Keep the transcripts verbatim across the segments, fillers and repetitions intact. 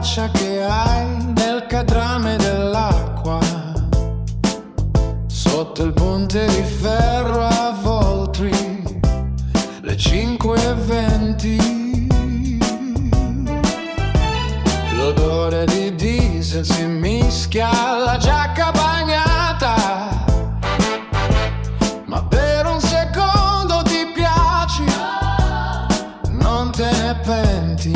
faccia che hai nel catrame dell'acqua, sotto il ponte di ferro a Voltri, le cinque e venti. L'odore di diesel si mischia alla giacca bagnata, ma per un secondo ti piaci, non te ne penti.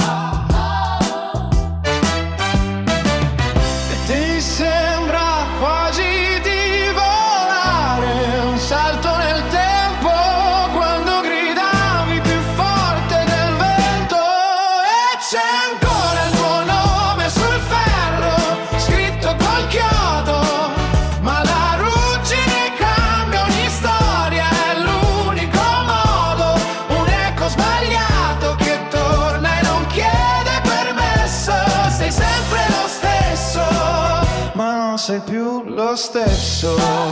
E ti sembra quasi di volare, un salto nel tempo quando gridavi più forte del vento. E c'è ancora il tuo nome sul ferro, scritto col chiodo, ma la ruggine cambia ogni storia, è l'unico modo, un eco sbagliato che torna e non chiede permesso. Sei sempre lo stesso, ma non sei più lo stesso.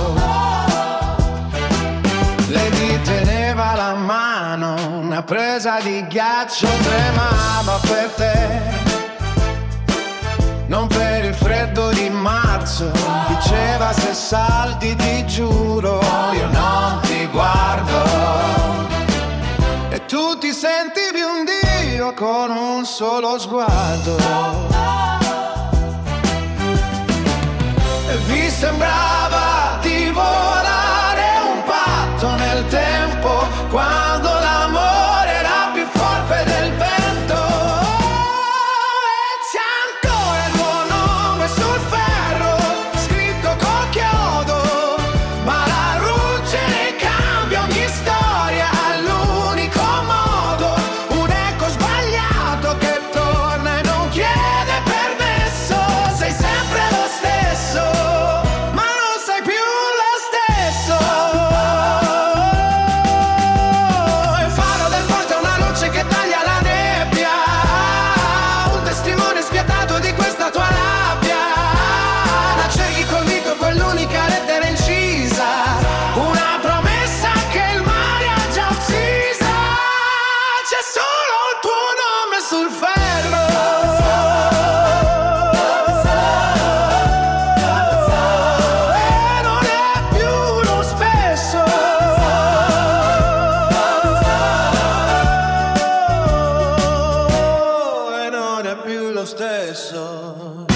Lei ti teneva la mano, una presa di ghiaccio tremava per te, non per il freddo di marzo. Diceva se salti ti giuro io non ti guardo. E tu ti sentivi un dio con un solo sguardo. E vi sembrava di volare, un patto nel tempo quando l'amore era più forte del vento. E c'è ancora il tuo nome sul ferro, scritto col chiodo, ma la ruggine cambia ogni storia, è l'unico modo, un eco sbagliato che torna e non chiede permesso. Sei sempre lo stesso, ma non sei più lo stesso. Il faro del porto è una luce che taglia la nebbia, un testimone spietato di questa tua rabbia. La cerchi col dito con l'unica lettera incisa, una promessa che il mare ha già uccisa. C'è solo il tuo nome sul ferro, e non è più lo stesso. E non è più lo stesso.